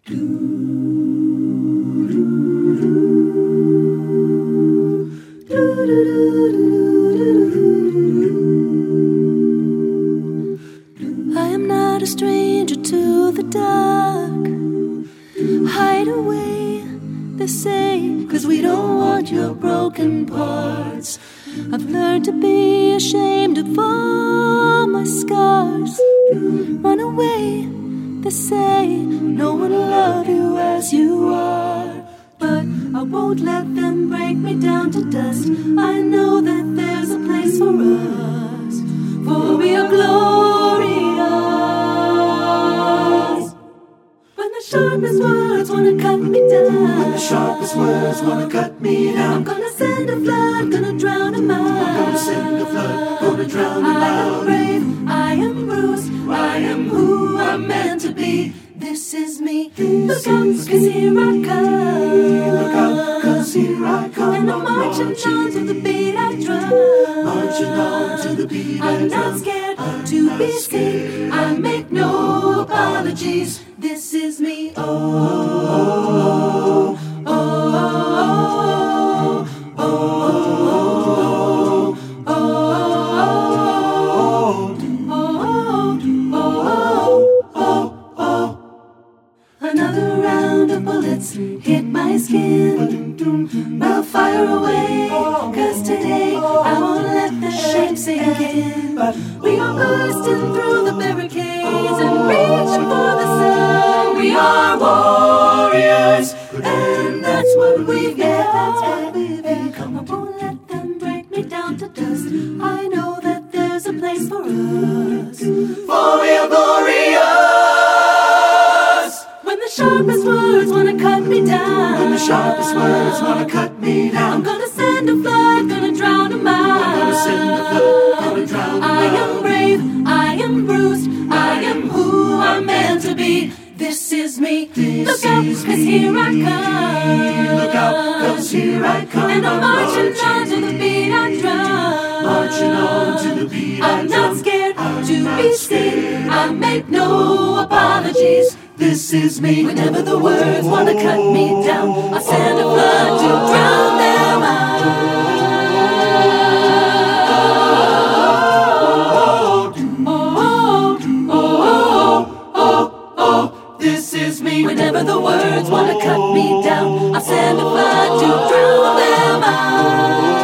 I am not a stranger to the dark. Hide away, they say, 'cause we don't want your broken parts. I've learned to be ashamed of all my scars. Run away, they say, no one will love you as you are. But I won't let them break me down to dust. I know that there's a place for us, for we are glorious. When the sharpest words wanna cut me down, when the sharpest words wanna cut me down, I'm gonna send a flood, gonna drown them out. I'm gonna send a flood, gonna drown them I am out. brave, I am bruised, I am who I'm meant to be. This is me. Look out, 'cause here I come. Look out, 'cause here I come. And I'm marching on to the beat I drum. Marching on to the beat I I'm drum. not scared to be seen. I make no apologies. This is me. Oh, oh, oh, oh, oh, oh. Another round of bullets hit my skin. I'll fire away, 'cause today I won't let the shame sink in. We are bursting through the barricades and reaching for the sun. We are warriors, and that's what we've become. I won't let them break me down to dust. I know that there's a place for us, For we are glorious. when the sharpest words wanna cut me down. When the sharpest words wanna cut me down, I'm gonna send a flood, gonna drown them out. I'm gonna send a flood, gonna drown them I out. am brave, I am bruised, I am who I'm meant to be. This is me. Look out, 'cause here I come. Look out, 'cause here I come. And I'm marching on to the beat I drum. Marching on to the beat I I'm drum. not scared to not be scared. seen. I make no apologies. This is me. Whenever the words wanna cut me down, I send a flood to drown them out. This is me. Whenever the words wanna cut me down, I send a flood to drown them out.